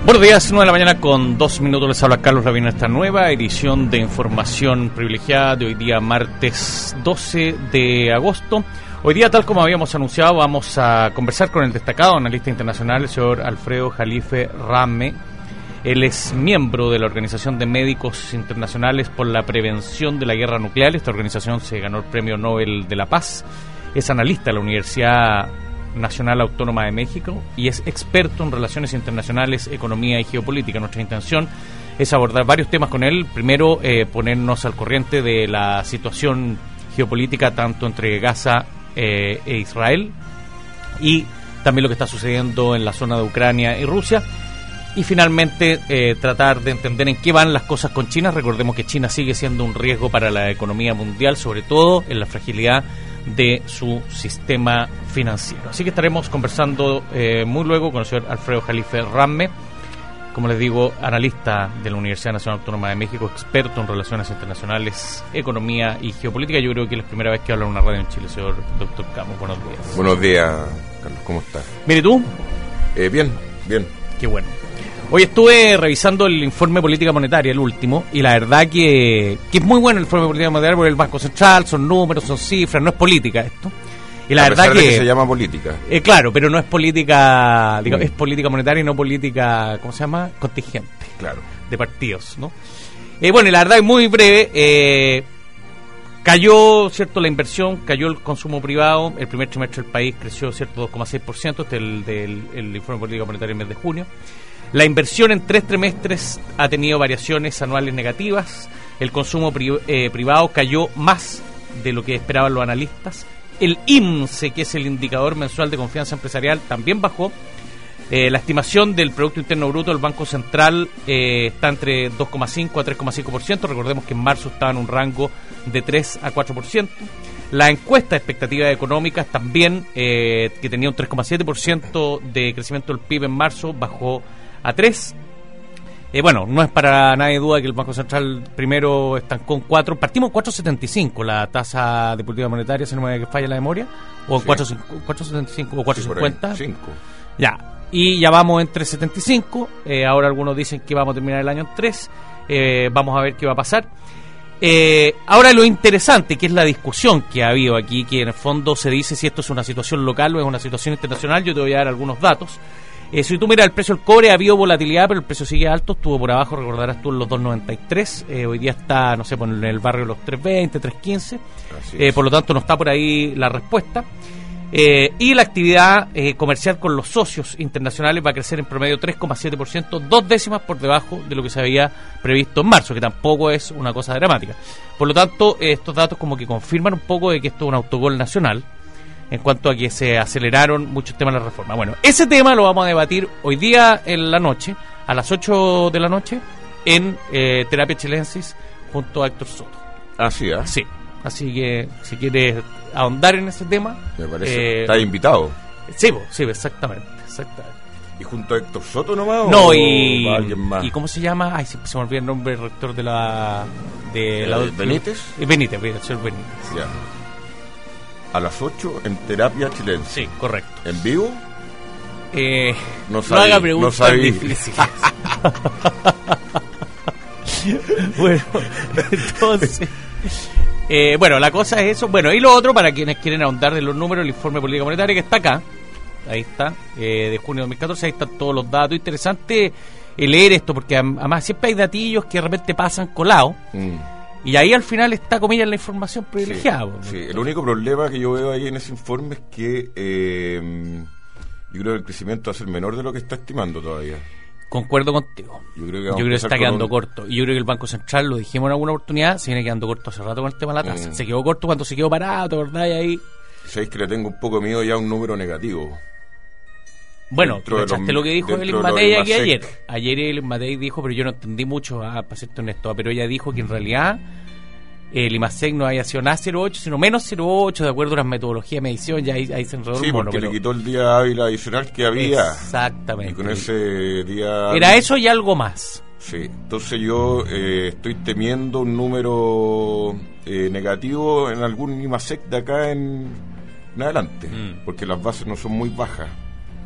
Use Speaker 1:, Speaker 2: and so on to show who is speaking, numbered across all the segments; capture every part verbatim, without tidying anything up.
Speaker 1: Buenos días, nueve de la mañana con dos minutos. Les habla Carlos Rabino, esta nueva edición de Información Privilegiada de hoy día, martes doce de agosto. Hoy día, tal como habíamos anunciado, vamos a conversar con el destacado analista internacional, el señor Alfredo Jalife Ramme. Él es miembro de la Organización de Médicos Internacionales por la Prevención de la Guerra Nuclear. Esta organización se ganó el Premio Nobel de la Paz. Es analista de la Universidad Nacional Autónoma de México y es experto en relaciones internacionales, economía y geopolítica. Nuestra intención es abordar varios temas con él. Primero, eh, ponernos al corriente de la situación geopolítica tanto entre Gaza eh, e Israel, y también lo que está sucediendo en la zona de Ucrania y Rusia. Y finalmente, eh, tratar de entender en qué van las cosas con China. Recordemos que China sigue siendo un riesgo para la economía mundial, sobre todo en la fragilidad de su sistema financiero. Así que estaremos conversando eh, muy luego con el señor Alfredo Jalife Ramme, como les digo, analista de la Universidad Nacional Autónoma de México, experto en relaciones internacionales, economía y geopolítica. Yo creo que es la primera vez que habla en una radio en Chile, señor doctor Camus. Buenos días.
Speaker 2: Buenos días, Carlos, ¿cómo estás?
Speaker 1: Mire, ¿tú?
Speaker 2: Eh, bien, bien.
Speaker 1: Qué bueno. Hoy estuve revisando el informe de política monetaria, el último, y la verdad que, que es muy bueno el informe de política monetaria porque el Banco Central, son números, son cifras, no es política esto. Y la
Speaker 2: a
Speaker 1: verdad
Speaker 2: pesar
Speaker 1: que,
Speaker 2: de que se llama política.
Speaker 1: Eh, claro, pero no es política, digamos,
Speaker 2: mm.
Speaker 1: es política monetaria y no política, ¿cómo se llama? Contingente.
Speaker 2: Claro.
Speaker 1: De partidos, ¿no? Eh, bueno, y la verdad es muy breve. Eh, cayó, ¿cierto?, la inversión, cayó el consumo privado. El primer trimestre del país creció, ¿cierto?, dos coma seis por ciento. Este es el del el informe de política monetaria en el mes de junio. La inversión en tres trimestres ha tenido variaciones anuales negativas. El consumo pri- eh, privado cayó más de lo que esperaban los analistas. El I M S S, que es el indicador mensual de confianza empresarial, también bajó. Eh, la estimación del Producto Interno Bruto del Banco Central eh, está entre dos coma cinco a tres coma cinco por ciento. Recordemos que en marzo estaba en un rango de tres a cuatro por ciento. La encuesta de expectativas económicas también, eh, que tenía un tres coma siete por ciento de crecimiento del P I B en marzo, bajó a tres. Eh, bueno, no es para nadie duda que el Banco Central primero estancó en cuatro. Partimos en cuatro coma setenta y cinco la tasa de política monetaria, si no me falla la memoria. O en
Speaker 2: sí.
Speaker 1: cuatro coma setenta y cinco o cuatro coma cincuenta.
Speaker 2: Sí, cinco.
Speaker 1: Ya. Y ya vamos en tres coma setenta y cinco. Eh, ahora algunos dicen que vamos a terminar el año en tres. Eh, vamos a ver qué va a pasar. Eh, ahora lo interesante, que es la discusión que ha habido aquí, que en el fondo se dice si esto es una situación local o es una situación internacional. Yo te voy a dar algunos datos. Eh, si tú miras el precio del cobre, ha habido volatilidad, pero el precio sigue alto, estuvo por abajo, recordarás tú, en los dos noventa y tres, eh, hoy día está, no sé, en el barrio de los tres veinte, tres quince, eh, por lo tanto no está por ahí la respuesta. Eh, y la actividad eh, comercial con los socios internacionales va a crecer en promedio tres coma siete por ciento, dos décimas por debajo de lo que se había previsto en marzo, que tampoco es una cosa dramática. Por lo tanto, eh, estos datos como que confirman un poco de que esto es un autogol nacional, en cuanto a que se aceleraron muchos temas de la reforma. Bueno, ese tema lo vamos a debatir hoy día en la noche, a las ocho de la noche, en eh, Terapia Chilensis, junto a Héctor Soto.
Speaker 2: Así, ¿ah?
Speaker 1: Sí, así que si quieres ahondar en ese tema...
Speaker 2: Me parece.
Speaker 1: Eh,
Speaker 2: ¿Estás invitado?
Speaker 1: Sí, sí, exactamente, exactamente.
Speaker 2: ¿Y junto a Héctor Soto nomás?
Speaker 1: No,
Speaker 2: o
Speaker 1: y...
Speaker 2: va alguien más?
Speaker 1: ¿Y cómo se llama? Ay, se, se me olvidó el nombre del rector de la... De la
Speaker 2: ¿Benítez?
Speaker 1: Benítez, el señor Benítez.
Speaker 2: Ya. A las ocho en Terapia Chilensis.
Speaker 1: Sí, correcto.
Speaker 2: ¿En vivo?
Speaker 1: Eh,
Speaker 2: no,
Speaker 1: no haga preguntas
Speaker 2: no
Speaker 1: difíciles. Bueno, entonces... Eh, bueno, la cosa es eso. Bueno, y lo otro, para quienes quieren ahondar de los números, el informe de política monetaria que está acá. Ahí está, eh, de junio de dos mil catorce. Ahí están todos los datos. Interesante eh, leer esto, porque además siempre hay datillos que de repente pasan colados. Mm. Y ahí al final está, comillas, la información privilegiada.
Speaker 2: Sí, sí, el único problema que yo veo ahí en ese informe es que eh, yo creo que el crecimiento va a ser menor de lo que está estimando todavía.
Speaker 1: Concuerdo contigo.
Speaker 2: Yo creo que,
Speaker 1: yo creo que está quedando
Speaker 2: un...
Speaker 1: corto. Y yo creo que el Banco Central, lo dijimos en alguna oportunidad, se viene quedando corto hace rato con el tema de la tasa. Mm. Se quedó corto cuando se quedó parado, ¿te acordás? Y ahí...
Speaker 2: ¿Sabéis que le tengo un poco miedo ya a un número negativo?
Speaker 1: Bueno, ¿tú cachaste lo que dijo el Matei aquí ayer? Ayer el Matei dijo, pero yo no entendí mucho, ah, para serte honesto, pero ella dijo que en realidad el IMASEC no había sido nada cero coma ocho, sino menos cero coma ocho, de acuerdo a las metodologías de medición, ya ahí, ahí se enredó
Speaker 2: sí,
Speaker 1: el mono.
Speaker 2: porque
Speaker 1: pero...
Speaker 2: le quitó el día hábil adicional que había.
Speaker 1: Exactamente.
Speaker 2: Y con ese día...
Speaker 1: Era eso y algo más.
Speaker 2: Sí, entonces yo eh, estoy temiendo un número eh, negativo en algún IMASEC de acá en, en adelante, mm. porque las bases no son muy bajas.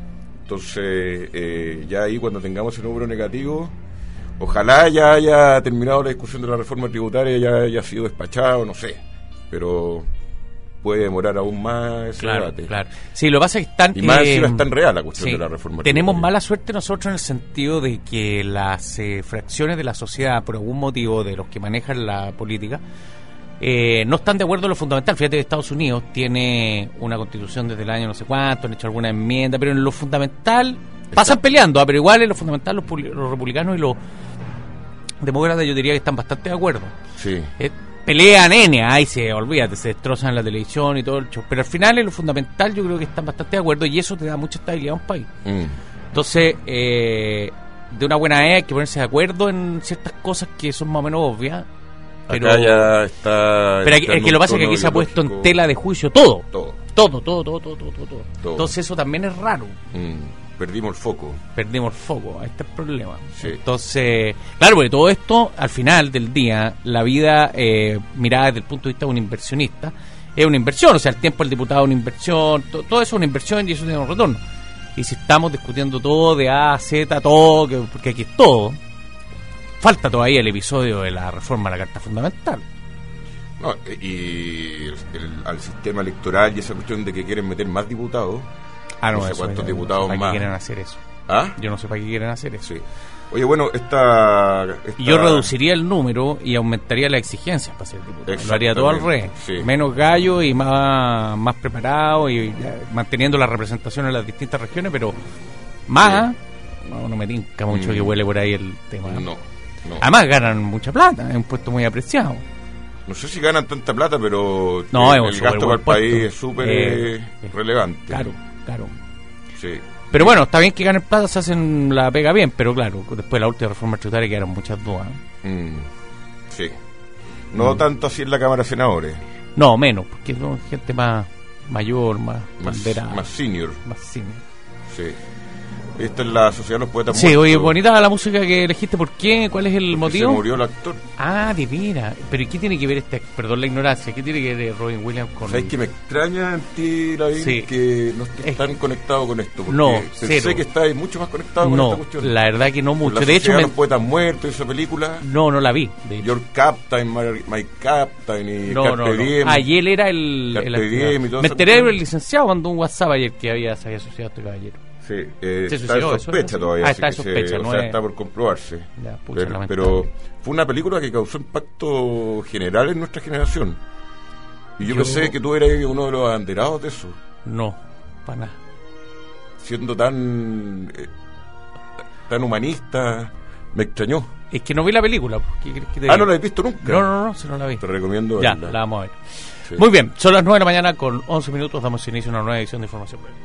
Speaker 2: Entonces, eh, ya ahí cuando tengamos el número negativo, ojalá ya haya terminado la discusión de la reforma tributaria, ya haya sido despachado, no sé, pero puede demorar aún más ese
Speaker 1: claro,
Speaker 2: debate.
Speaker 1: Claro. Sí, lo que pasa es que están...
Speaker 2: Y más
Speaker 1: eh,
Speaker 2: encima es tan real la cuestión
Speaker 1: sí,
Speaker 2: de la reforma
Speaker 1: tenemos
Speaker 2: tributaria.
Speaker 1: mala suerte nosotros en el sentido de que las eh, fracciones de la sociedad, por algún motivo, de los que manejan la política, eh, no están de acuerdo en lo fundamental. Fíjate que Estados Unidos tiene una constitución desde el año no sé cuánto, han hecho alguna enmienda, pero en lo fundamental pasan peleando, ah, pero igual en lo fundamental los, los republicanos y los demócratas yo diría que están bastante de acuerdo.
Speaker 2: Sí.
Speaker 1: Eh, pelean N, ahí se olvídate, se destrozan la televisión y todo el show, pero al final en lo fundamental yo creo que están bastante de acuerdo y eso te da mucha estabilidad a un país.
Speaker 2: Mm.
Speaker 1: Entonces, eh, de una buena vez hay que ponerse de acuerdo en ciertas cosas que son más o menos obvias. Pero,
Speaker 2: Acá ya está.
Speaker 1: pero es que lo que pasa es que aquí se ha puesto en tela de juicio todo.
Speaker 2: Todo.
Speaker 1: Todo, todo, todo, todo, todo, todo.
Speaker 2: Todo.
Speaker 1: Entonces eso también es raro.
Speaker 2: Mm. Perdimos el foco.
Speaker 1: Perdimos el foco, ahí está el problema.
Speaker 2: Sí.
Speaker 1: Entonces, claro, porque todo esto, al final del día, la vida, eh, mirada desde el punto de vista de un inversionista, es una inversión. O sea, el tiempo del diputado es una inversión, to, todo eso es una inversión y eso tiene un retorno. Y si estamos discutiendo todo de A a Z, todo, que, porque aquí es todo, falta todavía el episodio de la reforma de la Carta Fundamental.
Speaker 2: No, y el, el, al sistema electoral y esa cuestión de que quieren meter más diputados.
Speaker 1: Ah, no,
Speaker 2: no sé
Speaker 1: eso
Speaker 2: cuántos
Speaker 1: ya,
Speaker 2: diputados
Speaker 1: no sé para
Speaker 2: más.
Speaker 1: qué quieren hacer eso.
Speaker 2: ¿Ah?
Speaker 1: Yo no sé para qué quieren hacer eso.
Speaker 2: Sí. Oye, bueno, esta, esta...
Speaker 1: Yo reduciría el número y aumentaría las exigencias para ser diputado. Lo haría todo al revés.
Speaker 2: Sí.
Speaker 1: Menos gallo y más, más preparado y ya, manteniendo la representación en las distintas regiones, pero más... Sí. No, no me tinca mucho mm. que huele por ahí el tema.
Speaker 2: No, no.
Speaker 1: Además ganan mucha plata, es un puesto muy apreciado.
Speaker 2: No sé si ganan tanta plata, pero
Speaker 1: no,
Speaker 2: el,
Speaker 1: es
Speaker 2: el gasto para el
Speaker 1: puesto.
Speaker 2: país es súper eh, relevante.
Speaker 1: Claro, claro.
Speaker 2: Sí.
Speaker 1: Pero bueno, está bien que ganen plata, se hacen la pega bien, pero claro, después de la última reforma tributaria quedaron muchas dudas.
Speaker 2: Mm, sí. No mm. tanto así en la Cámara de Senadores.
Speaker 1: No, menos, porque son gente más mayor, más
Speaker 2: más,
Speaker 1: banderada.
Speaker 2: Más senior.
Speaker 1: Más senior.
Speaker 2: Sí. Esta es la Sociedad de los Poetas
Speaker 1: Sí,
Speaker 2: Muertos.
Speaker 1: oye, bonita la música que elegiste. ¿Por qué? ¿Cuál es el
Speaker 2: Porque
Speaker 1: motivo?
Speaker 2: Se murió el actor.
Speaker 1: Ah, de veras. Pero ¿y qué tiene que ver este? Perdón la ignorancia. ¿Qué tiene que ver Robin Williams con...?
Speaker 2: ¿Sabes que me extraña en ti, David,
Speaker 1: sí.
Speaker 2: que no estés
Speaker 1: es...
Speaker 2: tan conectado con esto? Porque
Speaker 1: no,
Speaker 2: pensé
Speaker 1: cero.
Speaker 2: que estás mucho más conectado con
Speaker 1: no,
Speaker 2: esta cuestión.
Speaker 1: La verdad que no mucho.
Speaker 2: La
Speaker 1: de hecho,
Speaker 2: me...
Speaker 1: me...
Speaker 2: los Poetas Muertos, esa película.
Speaker 1: No, no la vi. De
Speaker 2: Your Captain, My, My Captain y
Speaker 1: no,
Speaker 2: Carpe
Speaker 1: no, no.
Speaker 2: Diem.
Speaker 1: Ah, y él era el...
Speaker 2: Carpe
Speaker 1: el
Speaker 2: Diem y todo
Speaker 1: me
Speaker 2: eso.
Speaker 1: enteré del licenciado cuando un WhatsApp ayer que había, se había asociado a este caballero.
Speaker 2: Sí, eh,
Speaker 1: ¿Se
Speaker 2: está en
Speaker 1: suicidó,
Speaker 2: sospecha
Speaker 1: eso?
Speaker 2: todavía.
Speaker 1: Ah,
Speaker 2: así
Speaker 1: está en
Speaker 2: que
Speaker 1: sospecha,
Speaker 2: se,
Speaker 1: no
Speaker 2: o sea,
Speaker 1: es...
Speaker 2: está por comprobarse.
Speaker 1: Ya, pucha,
Speaker 2: pero, pero fue una película que causó impacto general en nuestra generación. Y yo, yo pensé que tú eras uno de los abanderados de eso.
Speaker 1: No, para nada.
Speaker 2: Siendo tan eh, tan humanista, me extrañó.
Speaker 1: Es que no vi la película. ¿Qué crees que te
Speaker 2: ah,
Speaker 1: diga?
Speaker 2: ¿no la has visto nunca?
Speaker 1: No, no, no, si no la vi.
Speaker 2: Te recomiendo
Speaker 1: ya,
Speaker 2: verla.
Speaker 1: la vamos a ver.
Speaker 2: Sí.
Speaker 1: Muy bien, son las nueve de la mañana con once minutos. Damos inicio a una nueva edición de Información Breve.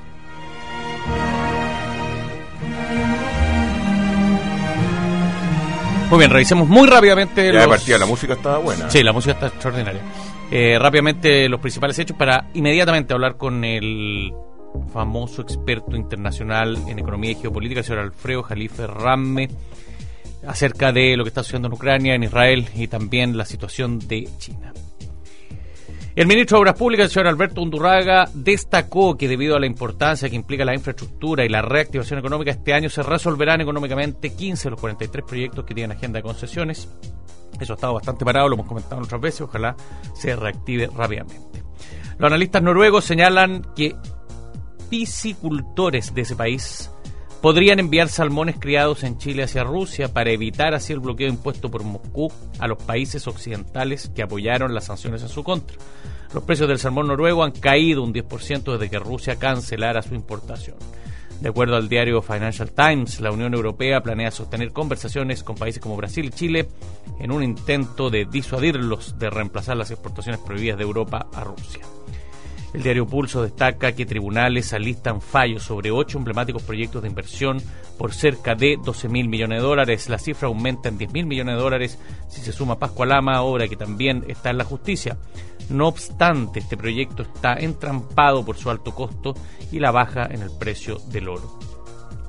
Speaker 1: Muy bien, revisemos muy rápidamente
Speaker 2: ya
Speaker 1: los...
Speaker 2: de partida, la música estaba buena.
Speaker 1: Sí, la música está extraordinaria. Eh, rápidamente los principales hechos para inmediatamente hablar con el famoso experto internacional en economía y geopolítica, el señor Alfredo Jalife Ramme, acerca de lo que está sucediendo en Ucrania, en Israel y también la situación de China. El ministro de Obras Públicas, el señor Alberto Undurraga, destacó que debido a la importancia que implica la infraestructura y la reactivación económica, este año se resolverán económicamente quince de los cuarenta y tres proyectos que tienen agenda de concesiones. Eso ha estado bastante parado, lo hemos comentado otras veces, ojalá se reactive rápidamente. Los analistas noruegos señalan que piscicultores de ese país podrían enviar salmones criados en Chile hacia Rusia para evitar así el bloqueo impuesto por Moscú a los países occidentales que apoyaron las sanciones en su contra. Los precios del salmón noruego han caído un diez por ciento desde que Rusia cancelara su importación. De acuerdo al diario Financial Times, la Unión Europea planea sostener conversaciones con países como Brasil y Chile en un intento de disuadirlos de reemplazar las exportaciones prohibidas de Europa a Rusia. El diario Pulso destaca que tribunales alistan fallos sobre ocho emblemáticos proyectos de inversión por cerca de doce mil millones de dólares. La cifra aumenta en diez mil millones de dólares si se suma Pascua Lama, obra que también está en la justicia. No obstante, este proyecto está entrampado por su alto costo y la baja en el precio del oro.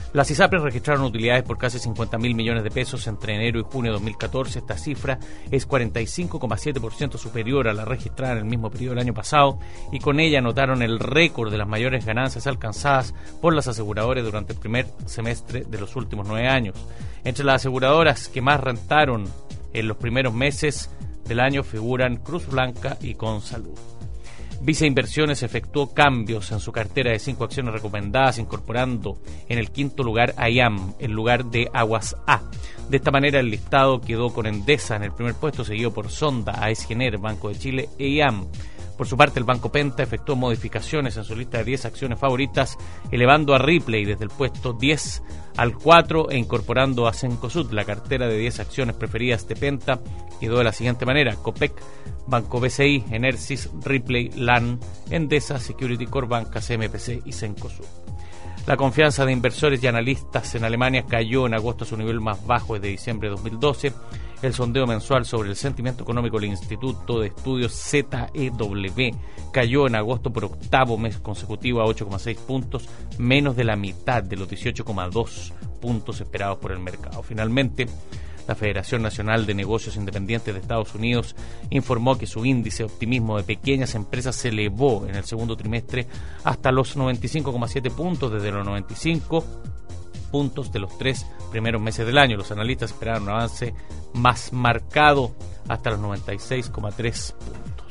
Speaker 1: Las ISAPRES registraron utilidades por casi cincuenta mil millones de pesos entre enero y junio de dos mil catorce. Esta cifra es cuarenta y cinco coma siete por ciento superior a la registrada en el mismo periodo del año pasado, y con ella anotaron el récord de las mayores ganancias alcanzadas por las aseguradoras durante el primer semestre de los últimos nueve años. Entre las aseguradoras que más rentaron en los primeros meses del año figuran Cruz Blanca y Consalud. Visa Inversiones efectuó cambios en su cartera de cinco acciones recomendadas, incorporando en el quinto lugar a I A M en lugar de Aguas A. De esta manera el listado quedó con Endesa en el primer puesto, seguido por Sonda, Aesgener, Banco de Chile e I A M. Por su parte, el Banco Penta efectuó modificaciones en su lista de diez acciones favoritas, elevando a Ripley desde el puesto diez al cuatro e incorporando a Cencosud. La cartera de diez acciones preferidas de Penta quedó de la siguiente manera: Copec, Banco B C I, Enersys, Ripley, LAN, Endesa, Security Corp Banca, C M P C y Cencosud. La confianza de inversores y analistas en Alemania cayó en agosto a su nivel más bajo desde diciembre de dos mil doce. El sondeo mensual sobre el sentimiento económico del Instituto de Estudios Z E W cayó en agosto por octavo mes consecutivo a ocho coma seis puntos, menos de la mitad de los dieciocho coma dos puntos esperados por el mercado. Finalmente, la Federación Nacional de Negocios Independientes de Estados Unidos informó que su índice de optimismo de pequeñas empresas se elevó en el segundo trimestre hasta los noventa y cinco coma siete puntos desde los noventa y cinco puntos de los tres primeros meses del año. Los analistas esperaban un avance más marcado hasta los noventa y seis coma tres puntos.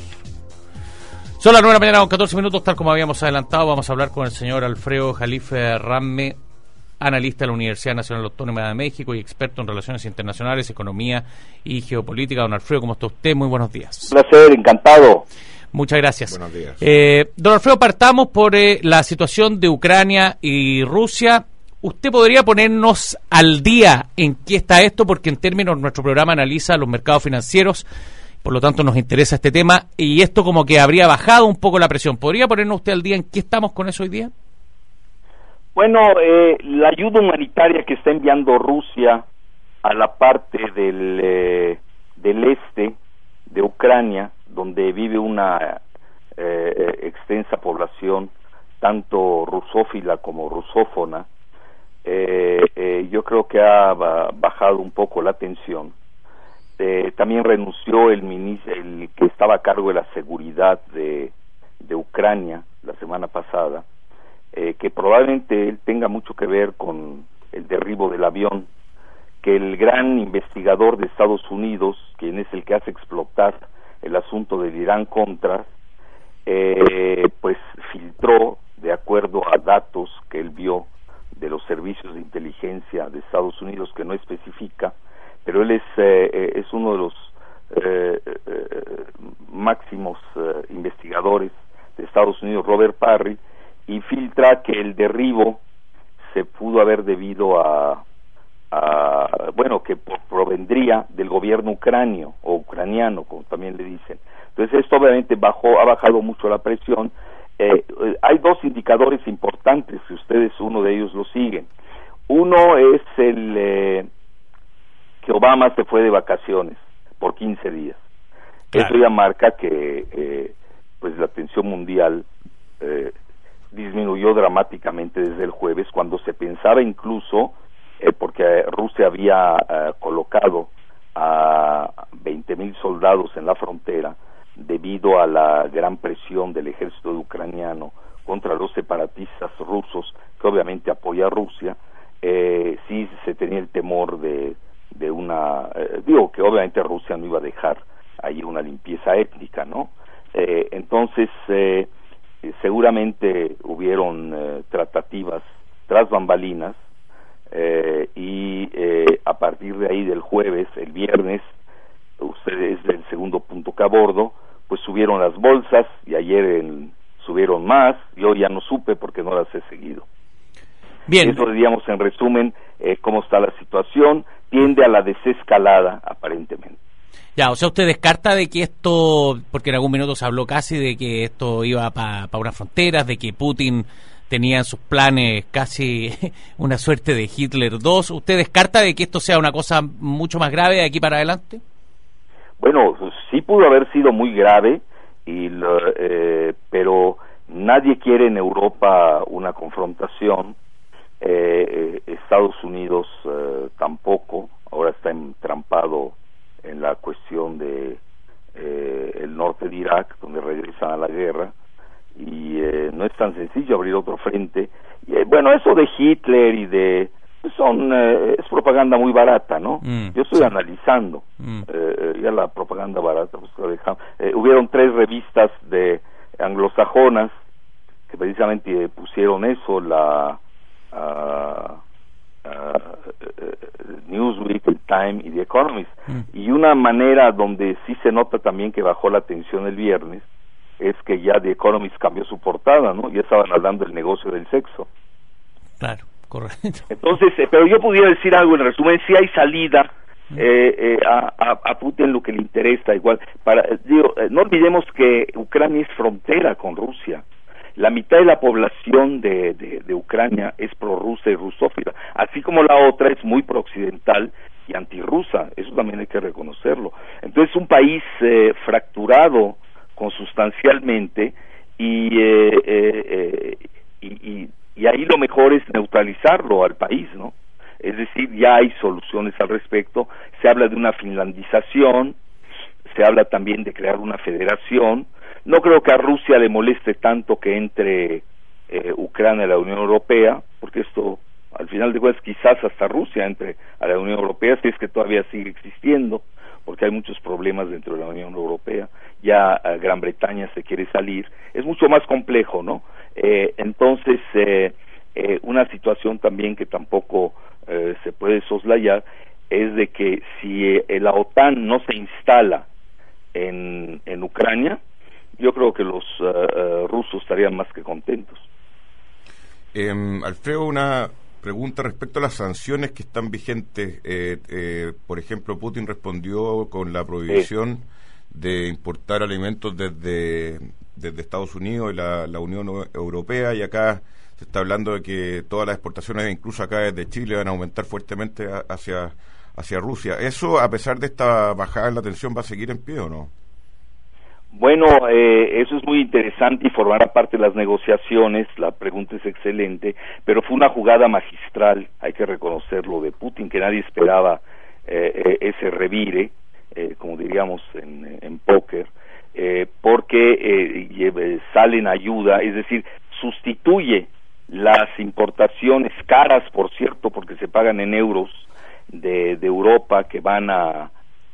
Speaker 1: Son las nueve de la mañana con catorce minutos, tal como habíamos adelantado. Vamos a hablar con el señor Alfredo Jalife Ramme, analista de la Universidad Nacional Autónoma de México y experto en relaciones internacionales, economía y geopolítica. Don Alfredo, ¿cómo está usted? Muy buenos días.
Speaker 3: Un placer, encantado.
Speaker 1: Muchas gracias.
Speaker 2: Buenos días.
Speaker 1: Eh, don Alfredo, partamos por eh, la situación de Ucrania y Rusia. ¿Usted podría ponernos al día en qué está esto? Porque en términos, nuestro programa analiza los mercados financieros, por lo tanto nos interesa este tema, y esto como que habría bajado un poco la presión. ¿Podría ponernos usted al día en qué estamos con eso hoy día?
Speaker 3: Bueno, eh, la ayuda humanitaria que está enviando Rusia a la parte del, eh, del este de Ucrania, donde vive una eh, extensa población, tanto rusófila como rusófona, eh, eh, yo creo que ha bajado un poco la tensión. Eh, también renunció el, ministro, el que estaba a cargo de la seguridad de, de Ucrania la semana pasada, Eh, que probablemente él tenga mucho que ver con el derribo del avión, que el gran investigador de Estados Unidos, quien es el que hace explotar el asunto del Irán Contra, eh, pues filtró, de acuerdo a datos que él vio de los servicios de inteligencia de Estados Unidos, que no especifica, pero él es, eh, es uno de los eh, eh, máximos eh, investigadores de Estados Unidos, Robert Parry, y filtra que el derribo se pudo haber debido a, a bueno, que provendría del gobierno ucranio o ucraniano, como también le dicen. Entonces esto obviamente bajó, ha bajado mucho la presión. Eh, eh, hay dos indicadores importantes, si ustedes uno de ellos lo siguen. Uno es el eh, que Obama se fue de vacaciones por quince días. Claro. Eso ya marca que eh, pues la tensión mundial eh, disminuyó dramáticamente desde el jueves, cuando se pensaba incluso, eh, porque Rusia había eh, colocado a veinte mil soldados en la frontera debido a la gran presión del ejército ucraniano contra los separatistas rusos, que obviamente apoya a Rusia. Eh, sí se tenía el temor de, de una, eh, digo que obviamente Rusia no iba a dejar ahí una limpieza étnica, ¿no? Eh, entonces, eh, seguramente hubieron eh, tratativas tras bambalinas eh, y eh, a partir de ahí del jueves, el viernes, ustedes del segundo punto que abordo, pues subieron las bolsas y ayer el, subieron más, yo ya no supe porque no las he seguido. Bien. Eso diríamos en resumen eh, cómo está la situación, tiende a la desescalada aparentemente.
Speaker 1: Ya, o sea, usted descarta de que esto, porque en algún minuto se habló casi de que esto iba para pa unas fronteras, de que Putin tenía en sus planes casi una suerte de Hitler dos. ¿Usted descarta de que esto sea una cosa mucho más grave de aquí para adelante?
Speaker 3: Bueno, sí pudo haber sido muy grave, y lo, eh, pero nadie quiere en Europa una confrontación. Eh, Estados Unidos eh, tampoco, ahora está entrampado en la cuestión de eh, el norte de Irak, donde regresan a la guerra, y eh, no es tan sencillo abrir otro frente. Y eh, bueno, eso de Hitler y de son eh, es propaganda muy barata, ¿no? Mm, Yo estoy sí. analizando mm. eh, ya la propaganda barata. Pues, eh, hubieron tres revistas de anglosajonas que precisamente pusieron eso, la uh, uh, Newsweek, el Time y The Economist, mm. y una manera donde sí se nota también que bajó la tensión el viernes es que ya The Economist cambió su portada, ¿no? Ya estaban hablando del negocio del sexo.
Speaker 1: Claro. Correcto.
Speaker 3: Entonces, eh, pero yo pudiera decir algo en resumen, si hay salida eh, eh, a, a, a Putin lo que le interesa, igual, para, eh, digo, eh, no olvidemos que Ucrania es frontera con Rusia, la mitad de la población de, de, de Ucrania es prorrusa y rusófila, así como la otra es muy prooccidental y antirrusa, eso también hay que reconocerlo. Entonces, un país eh, fracturado consustancialmente y, eh, eh, eh, y, y Y ahí lo mejor es neutralizarlo al país, ¿no? Es decir, ya hay soluciones al respecto. Se habla de una finlandización, se habla también de crear una federación. No creo que a Rusia le moleste tanto que entre eh, Ucrania a la Unión Europea, porque esto, al final de cuentas, quizás hasta Rusia entre a la Unión Europea, si es que todavía sigue existiendo, porque hay muchos problemas dentro de la Unión Europea. Ya eh, Gran Bretaña se quiere salir. Es mucho más complejo, ¿no? Eh, entonces, eh, eh, una situación también que tampoco eh, se puede soslayar es de que si eh, la OTAN no se instala en, en Ucrania, yo creo que los uh, uh, rusos estarían más que contentos.
Speaker 2: Eh, Alfredo, una pregunta respecto a las sanciones que están vigentes. Eh, eh, por ejemplo, Putin respondió con la prohibición sí. de importar alimentos desde... desde Estados Unidos y la, la Unión Europea, y acá se está hablando de que todas las exportaciones, incluso acá desde Chile, van a aumentar fuertemente a, hacia hacia Rusia. ¿Eso, a pesar de esta bajada en la tensión, va a seguir en pie o no?
Speaker 3: Bueno, eh, eso es muy interesante y formará parte de las negociaciones. La pregunta es excelente, pero fue una jugada magistral, hay que reconocerlo, de Putin, que nadie esperaba eh, ese revire, eh, como diríamos en, en póker. Eh, porque eh, sale en ayuda, es decir, sustituye las importaciones caras, por cierto, porque se pagan en euros de, de Europa que van a,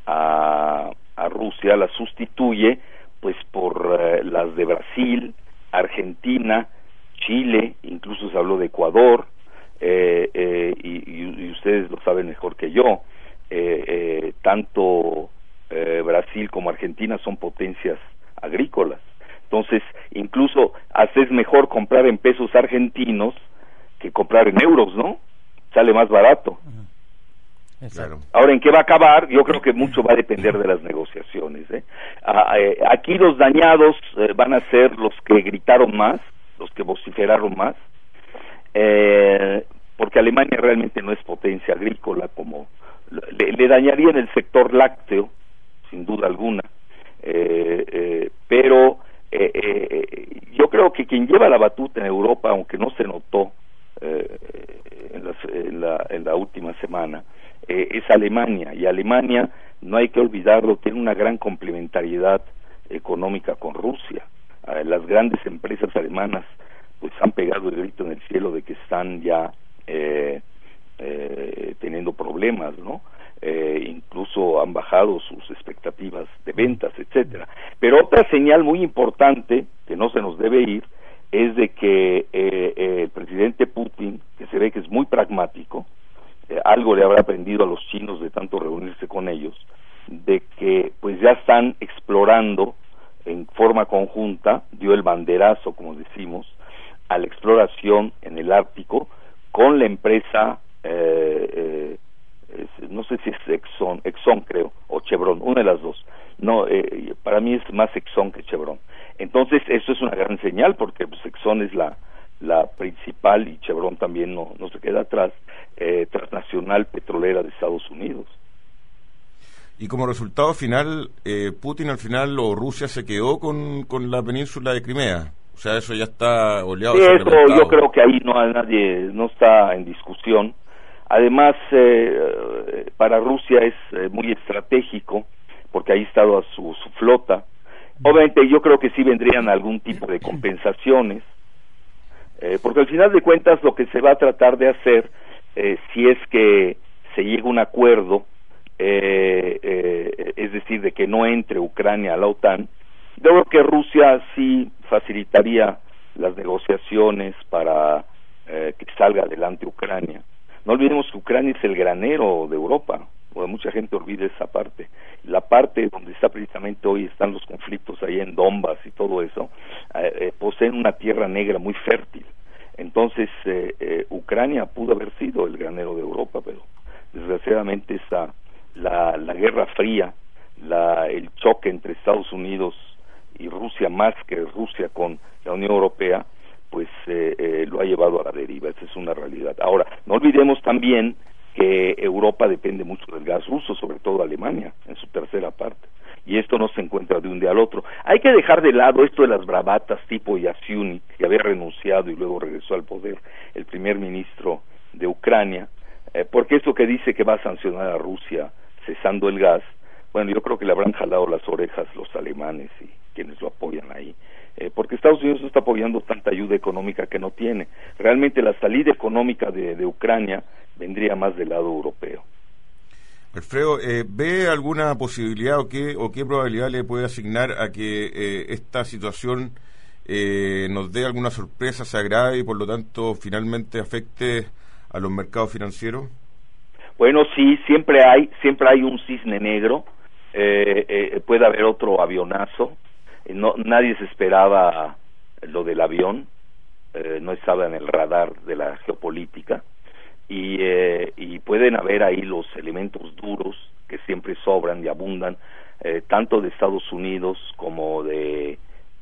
Speaker 3: a, a Rusia, las sustituye pues por eh, las de Brasil, Argentina, Chile, incluso se habló de Ecuador, eh, eh, y, y ustedes lo saben mejor que yo, eh, eh, tanto Eh, Brasil como Argentina son potencias agrícolas. Entonces, incluso haces mejor comprar en pesos argentinos que comprar en euros, ¿no? Sale más barato.
Speaker 1: Claro.
Speaker 3: Ahora, ¿en qué va a acabar? Yo creo que mucho va a depender de las negociaciones, ¿eh? Ah, eh, aquí los dañados eh, van a ser los que gritaron más, los que vociferaron más, eh, porque Alemania realmente no es potencia agrícola, como le, le dañaría en el sector lácteo, sin duda alguna, eh, eh, pero eh, eh, yo creo que quien lleva la batuta en Europa, aunque no se notó eh, en, las, en, la, en la última semana, eh, es Alemania, y Alemania, no hay que olvidarlo, tiene una gran complementariedad económica con Rusia. Eh, las grandes empresas alemanas pues han pegado el grito en el cielo de que están ya eh, eh, teniendo problemas, ¿no? Eh, incluso han bajado sus expectativas de ventas, etcétera. Pero otra señal muy importante que no se nos debe ir es de que eh, eh, el presidente Putin, que se ve que es muy pragmático, eh, algo le habrá aprendido a los chinos de tanto reunirse con ellos, de que pues ya están explorando en forma conjunta, dio el banderazo, como decimos, a la exploración en el Ártico con la empresa eh, eh, Es, no sé si es Exxon, Exxon creo, o Chevron, una de las dos. No, eh, para mí es más Exxon que Chevron. Entonces, eso es una gran señal, porque pues, Exxon es la, la principal, y Chevron también no, no se queda atrás, eh, transnacional petrolera de Estados Unidos.
Speaker 2: Y como resultado final, eh, Putin al final, o Rusia se quedó con, con la península de Crimea. O sea, eso ya está oleado.
Speaker 3: Sí, eso yo creo que ahí no nadie, no está en discusión. Además, eh, para Rusia es eh, muy estratégico, porque ahí está su, su flota. Obviamente yo creo que sí vendrían algún tipo de compensaciones, eh, porque al final de cuentas lo que se va a tratar de hacer, eh, si es que se llega a un acuerdo, eh, eh, es decir, de que no entre Ucrania a la OTAN, yo creo que Rusia sí facilitaría las negociaciones para eh, que salga adelante Ucrania. No olvidemos que Ucrania es el granero de Europa, o mucha gente olvida esa parte. La parte donde está precisamente hoy están los conflictos ahí en Donbass y todo eso, eh, eh, poseen una tierra negra muy fértil. Entonces, eh, eh, Ucrania pudo haber sido el granero de Europa, pero desgraciadamente esa, la, la Guerra Fría, la, el choque entre Estados Unidos y Rusia, más que Rusia con la Unión Europea, pues eh, eh, lo ha llevado a la deriva. Esa es una realidad. Ahora, no olvidemos también que Europa depende mucho del gas ruso, sobre todo Alemania, en su tercera parte, y esto no se encuentra de un día al otro. Hay que dejar de lado esto de las bravatas tipo Yasiuni, que había renunciado y luego regresó al poder, el primer ministro de Ucrania, eh, porque esto que dice que va a sancionar a Rusia cesando el gas, bueno, yo creo que le habrán jalado las orejas los alemanes y quienes lo apoyan ahí, eh, porque Estados Unidos no está apoyando tanta ayuda económica que no tiene. Realmente la salida económica de, de Ucrania vendría más del lado europeo.
Speaker 2: Alfredo, eh, ¿ve alguna posibilidad o qué, o qué probabilidad le puede asignar a que eh, esta situación eh, nos dé alguna sorpresa, se agrave y por lo tanto finalmente afecte a los mercados financieros?
Speaker 3: Bueno, sí, siempre hay, siempre hay un cisne negro, eh, eh, puede haber otro avionazo, eh, no, nadie se esperaba lo del avión, eh, no estaba en el radar de la geopolítica, y, eh, y pueden haber ahí los elementos duros que siempre sobran y abundan, eh, tanto de Estados Unidos como de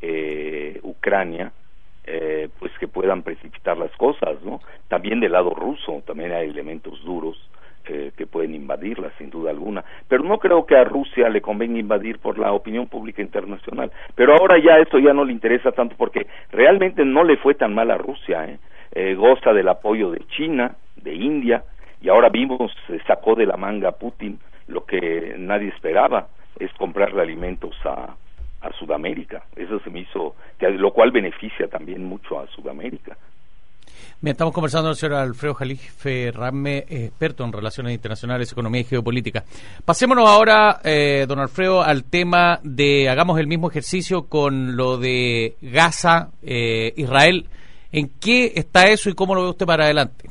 Speaker 3: eh, Ucrania, eh, pues que puedan precipitar las cosas, ¿no? También del lado ruso, también hay elementos duros eh, que pueden invadirla, sin duda alguna, pero no creo que a Rusia le convenga invadir por la opinión pública internacional, pero ahora ya esto ya no le interesa tanto porque realmente no le fue tan mal a Rusia, ¿eh? Eh, goza del apoyo de China, de India, y ahora vimos, se sacó de la manga a Putin lo que nadie esperaba, es comprarle alimentos a, a Sudamérica. Eso se me hizo, que, lo cual beneficia también mucho a Sudamérica.
Speaker 1: Bien, estamos conversando con el señor Alfredo Jalife Radme, experto en relaciones internacionales, economía y geopolítica. Pasémonos ahora, eh, don Alfredo, al tema de, hagamos el mismo ejercicio con lo de Gaza, eh, Israel. ¿En qué está eso y cómo lo ve usted para adelante?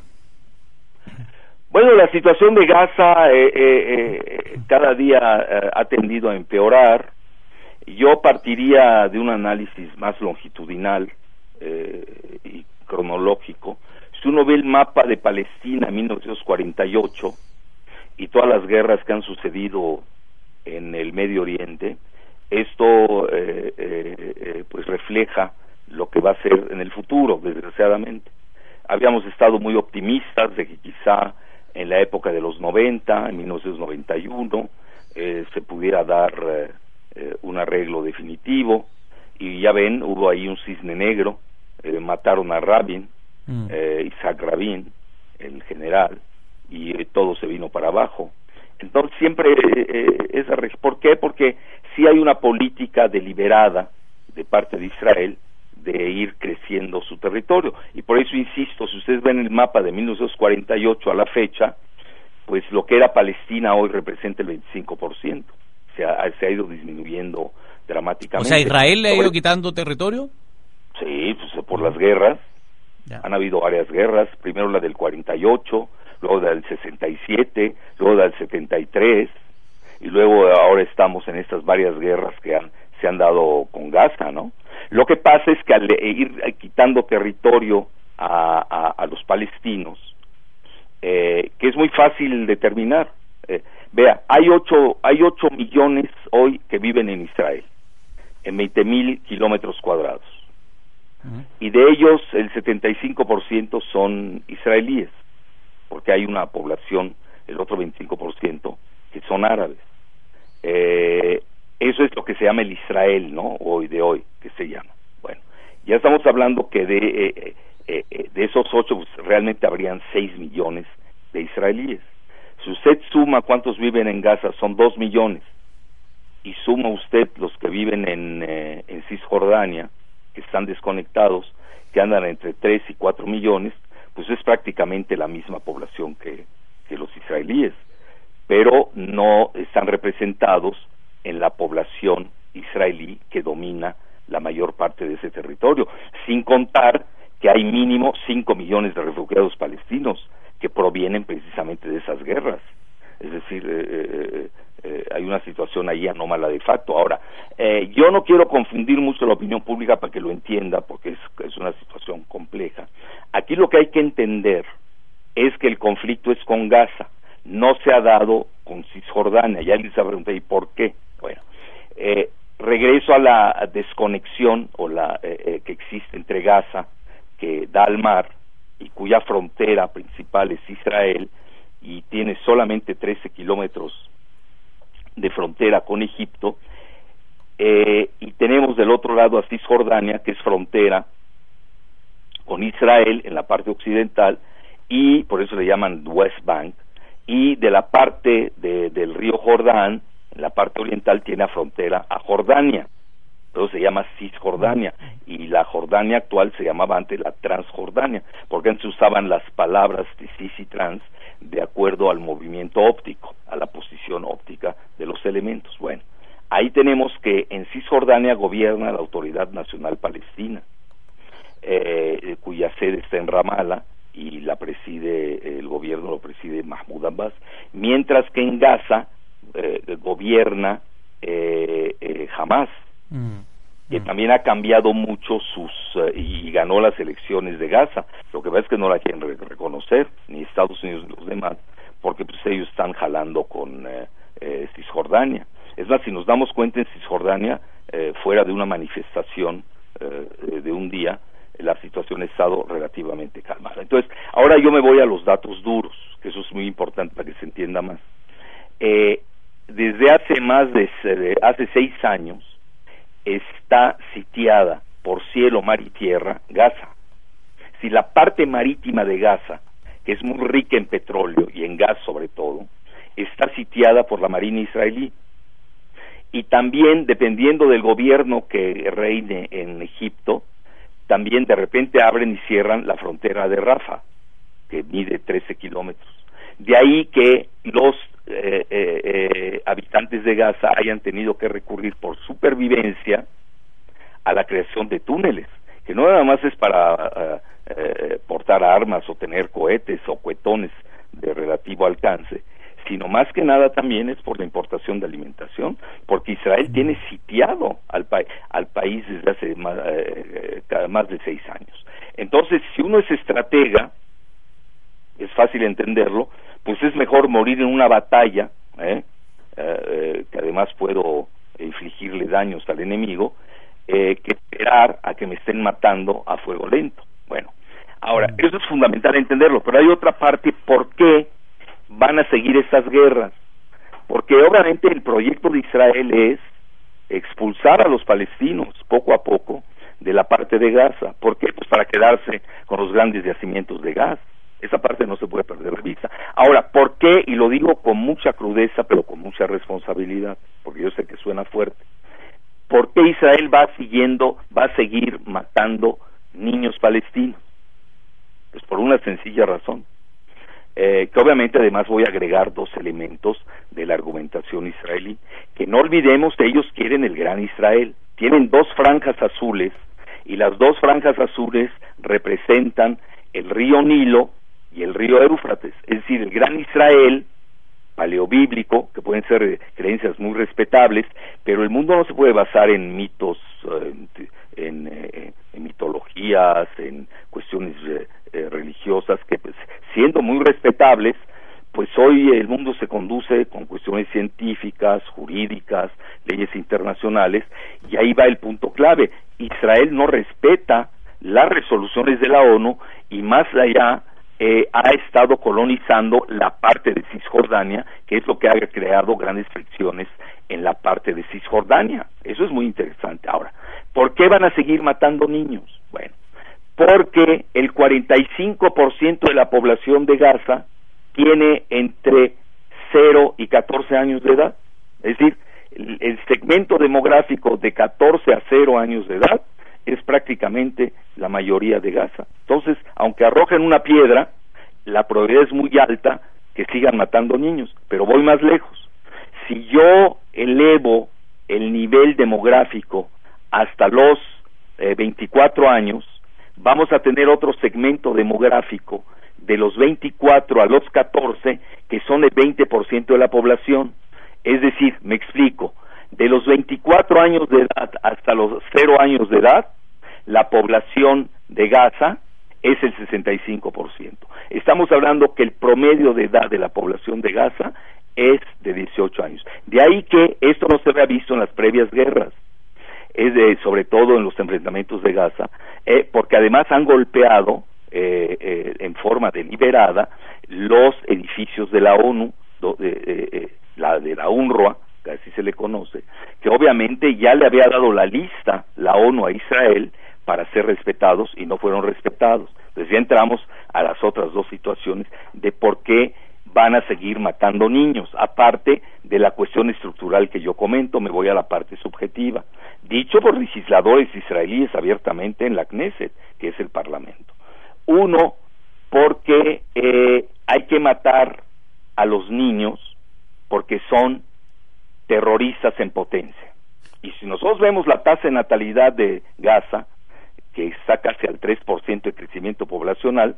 Speaker 3: Bueno, la situación de Gaza eh, eh, eh, cada día eh, ha tendido a empeorar. Yo partiría de un análisis más longitudinal eh, y cronológico. Si uno ve el mapa de Palestina en mil novecientos cuarenta y ocho y todas las guerras que han sucedido en el Medio Oriente, esto eh, eh, eh, pues refleja lo que va a ser en el futuro, desgraciadamente. Habíamos estado muy optimistas de que quizá en la época de los noventa, en mil novecientos noventa y uno, eh, se pudiera dar eh, eh, un arreglo definitivo, y ya ven, hubo ahí un cisne negro, eh, mataron a Rabin, mm. eh, Isaac Rabin, el general, y eh, todo se vino para abajo. Entonces siempre eh, esa, ¿por qué? Porque sí hay una política deliberada de parte de Israel de ir creciendo su territorio, y por eso insisto, si ustedes ven el mapa de mil novecientos cuarenta y ocho a la fecha, pues lo que era Palestina hoy representa el veinticinco por ciento, se ha, se ha ido disminuyendo dramáticamente.
Speaker 1: O sea, ¿Israel le ha ido Sobre... quitando territorio?
Speaker 3: Sí, pues por las guerras, ya. Han habido varias guerras, primero la del cuarenta y ocho, luego la del sesenta y siete, luego la del setenta y tres, y luego ahora estamos en estas varias guerras que han, se han dado con Gaza, ¿no? Lo que pasa es que al ir quitando territorio a, a, a los palestinos, eh, que es muy fácil determinar, eh, vea, hay ocho, hay ocho millones hoy que viven en Israel, en veinte mil kilómetros cuadrados, uh-huh. y de ellos el setenta y cinco por ciento son israelíes, porque hay una población, el otro veinticinco por ciento, que son árabes. Eh, Eso es lo que se llama el Israel, ¿no? Hoy de hoy, que se llama. Bueno, ya estamos hablando que de eh, eh, eh, de esos ocho, pues, realmente habrían seis millones de israelíes. Si usted suma cuántos viven en Gaza, son dos millones, y suma usted los que viven en, eh, en Cisjordania, que están desconectados, que andan entre tres y cuatro millones, pues es prácticamente la misma población que, que los israelíes, pero no están representados en la población israelí que domina la mayor parte de ese territorio, sin contar que hay mínimo cinco millones de refugiados palestinos que provienen precisamente de esas guerras. Es decir, eh, eh, eh, hay una situación ahí anómala de facto. Ahora, eh, yo no quiero confundir mucho la opinión pública para que lo entienda, porque es, es una situación compleja. Aquí lo que hay que entender es que el conflicto es con Gaza, no se ha dado con Cisjordania. Ya les pregunté, ¿y por qué? Bueno, eh, regreso a la desconexión o la eh, eh, que existe entre Gaza, que da al mar, y cuya frontera principal es Israel, y tiene solamente trece kilómetros de frontera con Egipto, eh, y tenemos del otro lado a Cisjordania, que es frontera con Israel en la parte occidental, y por eso le llaman West Bank, y de la parte de, del río Jordán, en la parte oriental, tiene a frontera a Jordania, pero se llama Cisjordania, y la Jordania actual se llamaba antes la Transjordania, porque antes usaban las palabras de cis y trans de acuerdo al movimiento óptico, a la posición óptica de los elementos. Bueno, ahí tenemos que en Cisjordania gobierna la Autoridad Nacional Palestina, eh, cuya sede está en Ramallah, y la preside, el gobierno lo preside Mahmoud Abbas, mientras que en Gaza eh, gobierna eh, eh, Hamas, Mm, que mm. también ha cambiado mucho sus uh, y ganó las elecciones de Gaza. Lo que pasa es que no la quieren re reconocer ni Estados Unidos ni los demás, porque pues ellos están jalando con eh, eh, Cisjordania. Es más, si nos damos cuenta, en Cisjordania, eh, fuera de una manifestación eh, de un día, la situación ha estado relativamente calmada. Entonces, ahora yo me voy a los datos duros, que eso es muy importante para que se entienda más. Eh, desde hace más de, de hace seis años está sitiada por cielo, mar y tierra Gaza. Si la parte marítima de Gaza, que es muy rica en petróleo y en gas sobre todo, está sitiada por la marina israelí, y también, dependiendo del gobierno que reine en Egipto, también de repente abren y cierran la frontera de Rafah, que mide trece kilómetros. De ahí que los eh, eh, eh, habitantes de Gaza hayan tenido que recurrir por supervivencia a la creación de túneles, que no nada más es para uh, eh, portar armas o tener cohetes o cuetones de relativo alcance, sino más que nada también es por la importación de alimentación, porque Israel tiene sitiado al, pa al país desde hace más, eh, más de seis años. Entonces, si uno es estratega, es fácil entenderlo, pues es mejor morir en una batalla, ¿eh? Eh, que además puedo infligirle daños al enemigo, eh, que esperar a que me estén matando a fuego lento. Bueno, ahora, eso es fundamental entenderlo, pero hay otra parte. ¿Por qué van a seguir estas guerras? Porque obviamente el proyecto de Israel es expulsar a los palestinos poco a poco de la parte de Gaza. ¿Por qué? Pues para quedarse con los grandes yacimientos de gas. Esa parte no se puede perder de vista. Ahora, ¿por qué? Y lo digo con mucha crudeza, pero con mucha responsabilidad, porque yo sé que suena fuerte. ¿Por qué Israel va siguiendo, va a seguir matando niños palestinos? Pues por una sencilla razón, eh, que obviamente además voy a agregar dos elementos de la argumentación israelí, que no olvidemos que ellos quieren el gran Israel. Tienen dos franjas azules, y las dos franjas azules representan el río Nilo y el río Éufrates, es decir, el gran Israel paleobíblico, que pueden ser eh, creencias muy respetables, pero el mundo no se puede basar en mitos, eh, en, eh, en mitologías, en cuestiones eh, eh, religiosas, que pues, siendo muy respetables, pues hoy el mundo se conduce con cuestiones científicas, jurídicas, leyes internacionales, y ahí va el punto clave. Israel no respeta las resoluciones de la ONU, y más allá eh, ha estado colonizando la parte de Cisjordania, que es lo que ha creado grandes fricciones en la parte de Cisjordania. Eso es muy interesante. Ahora, ¿por qué van a seguir matando niños? Bueno, porque el cuarenta y cinco por ciento de la población de Gaza tiene entre cero y catorce años de edad. Es decir, el, el segmento demográfico de catorce a cero años de edad es prácticamente la mayoría de Gaza. Entonces, aunque arrojen una piedra, la probabilidad es muy alta que sigan matando niños. Pero voy más lejos. Si yo elevo el nivel demográfico hasta los eh, veinticuatro años, vamos a tener otro segmento demográfico de los veinticuatro a los catorce, que son el veinte por ciento de la población. Es decir, me explico, de los veinticuatro años de edad hasta los cero años de edad, la población de Gaza es el sesenta y cinco por ciento. Estamos hablando que el promedio de edad de la población de Gaza es de dieciocho años. De ahí que esto no se había visto en las previas guerras, es de, sobre todo en los enfrentamientos de Gaza, eh, porque además han golpeado eh, eh, en forma deliberada los edificios de la ONU, do, eh, eh, la de la UNRWA, que así se le conoce, que obviamente ya le había dado la lista la ONU a Israel para ser respetados y no fueron respetados. Entonces ya entramos a las otras dos situaciones de por qué van a seguir matando niños, aparte de la cuestión estructural que yo comento. Me voy a la parte subjetiva, dicho por legisladores israelíes abiertamente en la Knesset, que es el Parlamento. Uno, porque eh, hay que matar a los niños porque son terroristas en potencia. Y si nosotros vemos la tasa de natalidad de Gaza, que está casi al tres por ciento de crecimiento poblacional,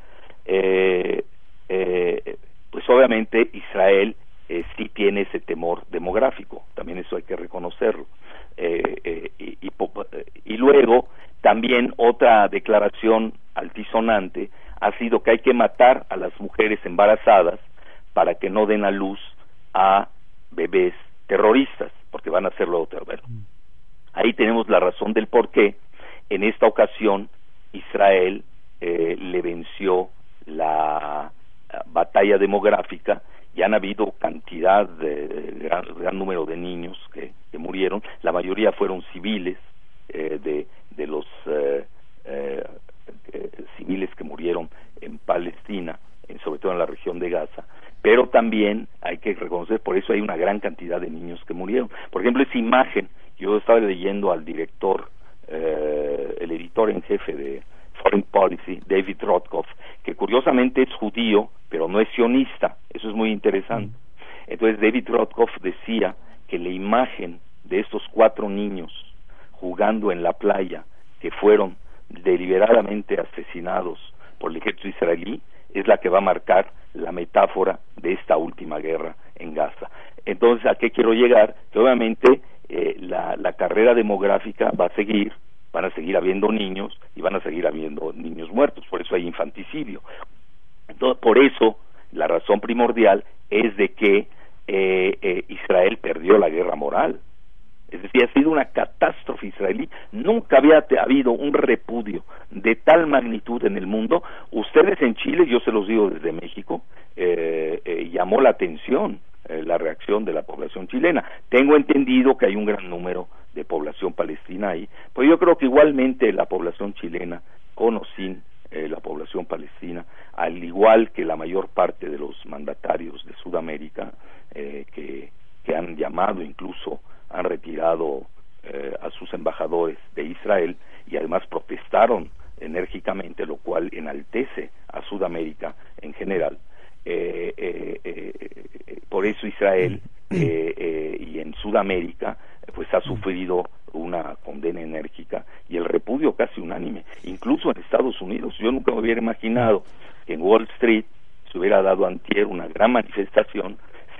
Speaker 3: eh, eh, pues obviamente Israel eh, sí tiene ese temor demográfico, también eso hay que reconocerlo. Eh, eh, y, y, y luego también otra declaración altisonante ha sido que hay que matar a las mujeres embarazadas para que no den a luz a bebés terroristas, porque van a hacerlo otra vez. Ahí tenemos la razón del por qué en esta ocasión Israel eh, le venció la batalla demográfica y han habido cantidad de, de gran, gran número de niños que, que murieron. La mayoría fueron civiles, eh, de, de los eh, eh, eh, civiles que murieron en Palestina, en, sobre todo en la región de Gaza, pero también hay que reconocer, por eso hay una gran cantidad de niños que murieron. Por ejemplo, esa imagen, yo estaba leyendo al director, eh, el editor en jefe de Foreign Policy, David Rothkopf, que curiosamente es judío, pero no es sionista. Eso es muy interesante. Entonces David Rothkopf decía que la imagen de estos cuatro niños jugando en la playa, que fueron deliberadamente asesinados por el ejército israelí, es la que va a marcar la metáfora de esta última guerra en Gaza. Entonces, ¿a qué quiero llegar? Que obviamente eh, la, la carrera demográfica va a seguir, van a seguir habiendo niños y van a seguir habiendo niños muertos, por eso hay infanticidio. Entonces, por eso, la razón primordial es de que eh, eh, Israel perdió la guerra moral. Es decir, ha sido una catástrofe israelí. Nunca había habido un repudio de tal magnitud en el mundo. Ustedes en Chile, yo se los digo desde México, eh, eh, llamó la atención eh, la reacción de la población chilena. Tengo entendido que hay un gran número de población palestina ahí, pues yo creo que igualmente la población chilena, con o sin eh, la población palestina, al igual que la mayor parte de los mandatarios de Sudamérica, eh, que, que han llamado incluso han retirado eh, a sus embajadores de Israel y además protestaron enérgicamente, lo cual enaltece a Sudamérica en general. Eh, eh, eh, por eso Israel eh, eh, y en Sudamérica pues ha sufrido una condena enérgica y el repudio casi unánime, incluso en Estados Unidos. Yo nunca me hubiera imaginado que en Wall Street se hubiera dado antier una gran manifestación.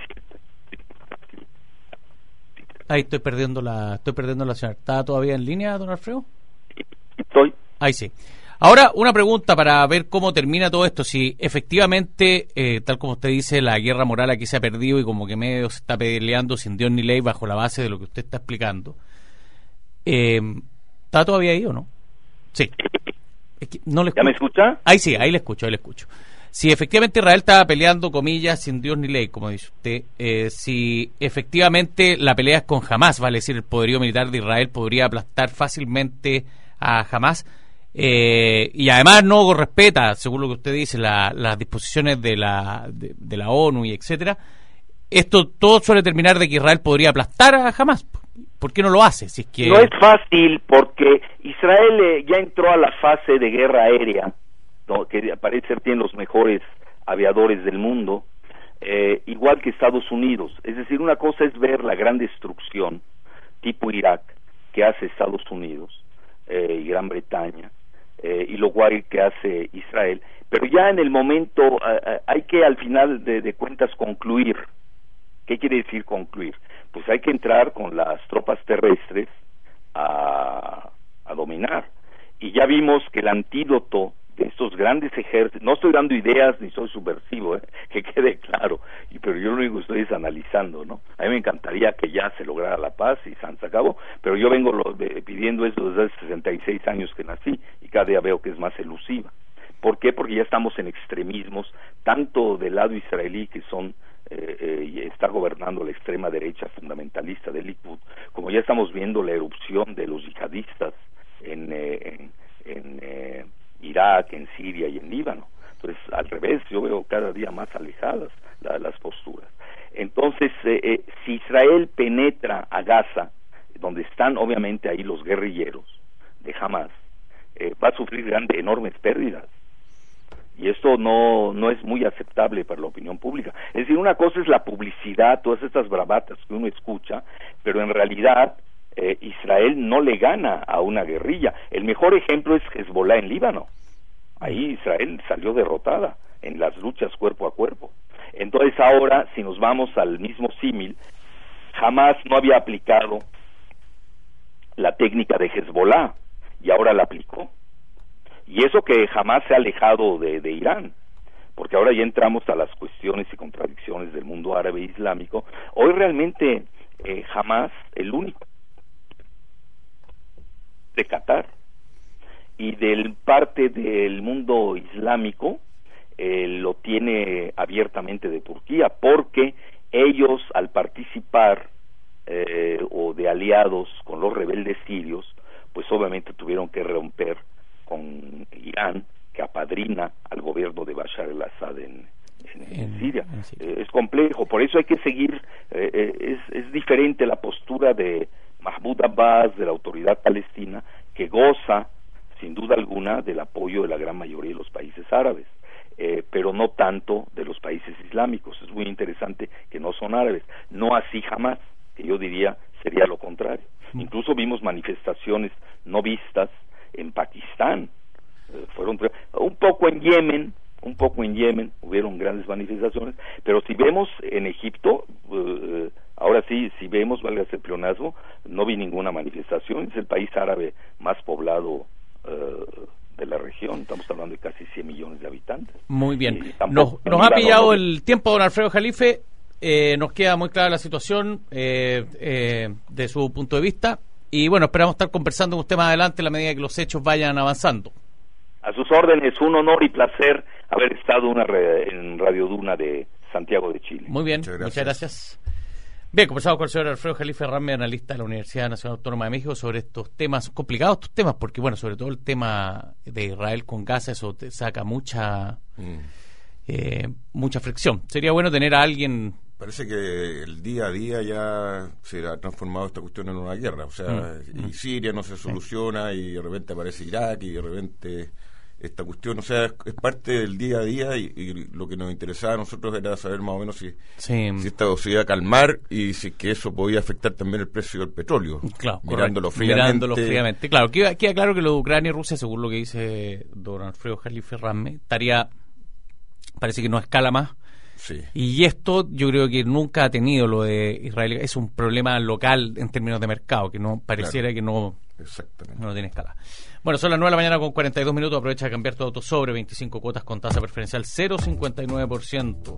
Speaker 1: Ahí estoy perdiendo la estoy perdiendo la señal. ¿Está todavía en línea, don Alfredo?
Speaker 3: Estoy.
Speaker 1: Ahí sí. Ahora, una pregunta para ver cómo termina todo esto. Si efectivamente, eh, tal como usted dice, la guerra moral aquí se ha perdido y como que medio se está peleando sin Dios ni ley bajo la base de lo que usted está explicando. Eh, ¿Está todavía ahí o no? Sí. Es que no le
Speaker 3: ¿Ya me escucha?
Speaker 1: Ahí sí, ahí le escucho, ahí le escucho. Si efectivamente Israel estaba peleando, comillas, sin Dios ni ley, como dice usted, eh, si efectivamente la pelea es con Hamás, vale decir, el poderío militar de Israel podría aplastar fácilmente a Hamás, Eh, y además no respeta, según lo que usted dice, la, las disposiciones de la de, de la ONU y etcétera, esto todo suele terminar de que Israel podría aplastar a Hamás. ¿Por qué no lo hace? Si es que
Speaker 3: no es fácil, porque Israel eh, ya entró a la fase de guerra aérea, ¿no? Que parece ser tiene los mejores aviadores del mundo, eh, igual que Estados Unidos. Es decir, una cosa es ver la gran destrucción tipo Irak que hace Estados Unidos eh, y Gran Bretaña, Eh, y lo guay que hace Israel, pero ya en el momento uh, hay que al final de, de cuentas concluir. ¿Qué quiere decir concluir? Pues hay que entrar con las tropas terrestres a, a dominar, y ya vimos que el antídoto de estos grandes ejércitos, no estoy dando ideas ni soy subversivo, ¿eh? Que quede claro, y, pero yo lo único que estoy es analizando, ¿no? A mí me encantaría que ya se lograra la paz y se acabó, pero yo vengo lo, de, pidiendo eso desde hace sesenta y seis años que nací, y cada día veo que es más elusiva. ¿Por qué? Porque ya estamos en extremismos, tanto del lado israelí, que son eh, eh, y está gobernando la extrema derecha fundamentalista del Likud, como ya estamos viendo la erupción de los yihadistas en, eh, en, en eh, Irak, en Siria y en Líbano. Entonces, al revés, yo veo cada día más alejadas la, las posturas. Entonces, eh, eh, si Israel penetra a Gaza, donde están obviamente ahí los guerrilleros de Hamás, eh, va a sufrir grandes, enormes pérdidas. Y esto no, no es muy aceptable para la opinión pública. Es decir, una cosa es la publicidad, todas estas bravatas que uno escucha, pero en realidad Eh, Israel no le gana a una guerrilla. El mejor ejemplo es Hezbollah en Líbano. Ahí Israel salió derrotada en las luchas cuerpo a cuerpo. Entonces ahora, si nos vamos al mismo símil, Hamás no había aplicado la técnica de Hezbollah y ahora la aplicó. Y eso que Hamás se ha alejado de, de Irán, porque ahora ya entramos a las cuestiones y contradicciones del mundo árabe e islámico. Hoy realmente eh, Hamás, el único de Qatar, y del parte del mundo islámico eh, lo tiene abiertamente de Turquía, porque ellos, al participar eh, o de aliados con los rebeldes sirios, pues obviamente tuvieron que romper con Irán, que apadrina al gobierno de Bashar al-Assad en, en, en Siria. En Siria. Eh, es complejo, por eso hay que seguir, eh, eh, es, es diferente la postura de Mahmoud Abbas, de la autoridad palestina, que goza, sin duda alguna, del apoyo de la gran mayoría de los países árabes, eh, pero no tanto de los países islámicos. Es muy interesante que no son árabes, no así jamás, que yo diría sería lo contrario. Incluso vimos manifestaciones no vistas en Pakistán, eh, fueron un poco en Yemen, un poco en Yemen, hubieron grandes manifestaciones, pero si vemos en Egipto, eh, ahora sí, si vemos, valga el pleonasmo, no vi ninguna manifestación, es el país árabe más poblado eh, de la región, estamos hablando de casi cien millones de habitantes.
Speaker 1: Muy bien, nos, nos ha pillado no, el tiempo, don Alfredo Jalife, eh, nos queda muy clara la situación eh, eh, de su punto de vista, y bueno, esperamos estar conversando con usted más adelante a la medida que los hechos vayan avanzando. A sus órdenes, un honor y placer haber estado una re, en Radio Duna de Santiago de Chile. Muy bien, muchas gracias. Muchas gracias. Bien, conversamos con el señor Alfredo Jalife Ramírez, analista de la Universidad Nacional Autónoma de México, sobre estos temas, complicados estos temas, porque bueno, sobre todo el tema de Israel con Gaza, eso te saca mucha mm. eh, mucha fricción. Sería bueno tener a alguien...
Speaker 2: Parece que el día a día ya se ha transformado esta cuestión en una guerra, o sea, mm. y Siria no se soluciona, sí. Y de repente aparece Irak, y de repente... esta cuestión, o sea, es, es parte del día a día, y, y lo que nos interesaba a nosotros era saber más o menos si, sí. si esto se iba a calmar y si que eso podía afectar también el precio del petróleo,
Speaker 1: claro,
Speaker 2: mirándolo fríamente.
Speaker 1: mirándolo fríamente. Claro, queda, queda claro que lo de Ucrania y Rusia, según lo que dice don Alfredo Jalife Ramme, estaría, parece que no escala más. Sí. Y esto yo creo que nunca ha tenido lo de Israel, es un problema local en términos de mercado, que no pareciera claro. que no, Exactamente. no tiene escala. Bueno, son las nueve de la mañana con cuarenta y dos minutos. Aprovecha de cambiar tu auto sobre veinticinco cuotas con tasa preferencial cero coma cincuenta y nueve por ciento.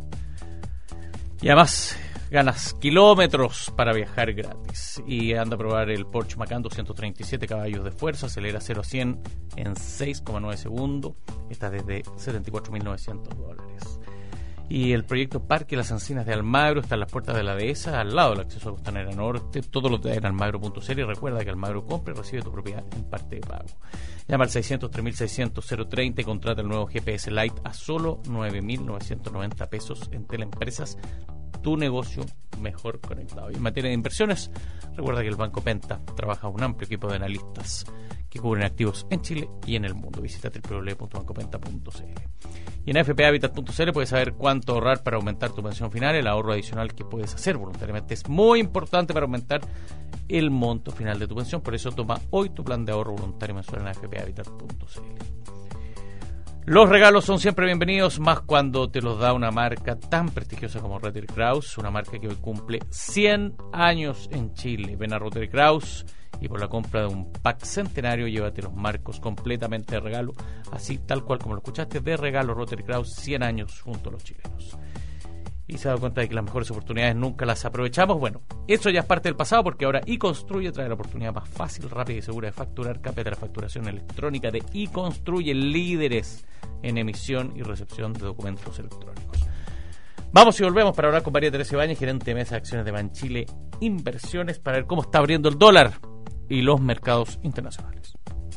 Speaker 1: Y además ganas kilómetros para viajar gratis. Y anda a probar el Porsche Macan, doscientos treinta y siete caballos de fuerza, acelera cero a cien en seis coma nueve segundos. Está desde setenta y cuatro mil novecientos dólares. Y el proyecto Parque Las Encinas de Almagro está en las puertas de la dehesa, al lado del acceso a Costanera Norte. Todo lo que en almagro punto c l. Y recuerda que Almagro compra y recibe tu propiedad en parte de pago. Llama al seiscientos tres mil seiscientos cero treinta y contrata el nuevo G P S Lite a solo nueve mil novecientos noventa pesos en Teleempresas. Tu negocio mejor conectado. Y en materia de inversiones, recuerda que el Banco Penta trabaja un amplio equipo de analistas que cubren activos en Chile y en el mundo. Visita doble u doble u doble u punto banco penta punto c l. Y en a f p habitat punto c l puedes saber cuánto ahorrar para aumentar tu pensión final. El ahorro adicional que puedes hacer voluntariamente es muy importante para aumentar el monto final de tu pensión. Por eso toma hoy tu plan de ahorro voluntario mensual en a f p habitat punto c l. Los regalos son siempre bienvenidos, más cuando te los da una marca tan prestigiosa como Rotary Kraus, una marca que hoy cumple cien años en Chile. Ven a Rotary Kraus y por la compra de un pack centenario llévate los marcos completamente de regalo, así tal cual como lo escuchaste, de regalo Rotary Kraus, cien años junto a los chilenos. Y se ha dado cuenta de que las mejores oportunidades nunca las aprovechamos. Bueno, eso ya es parte del pasado, porque ahora iConstruye trae la oportunidad más fácil, rápida y segura de facturar. Cámbiate la facturación electrónica de iConstruye, líderes en emisión y recepción de documentos electrónicos. Vamos y volvemos para hablar con María Teresa Ibáñez, gerente de mesa de acciones de Banchile Inversiones, para ver cómo está abriendo el dólar y los mercados internacionales.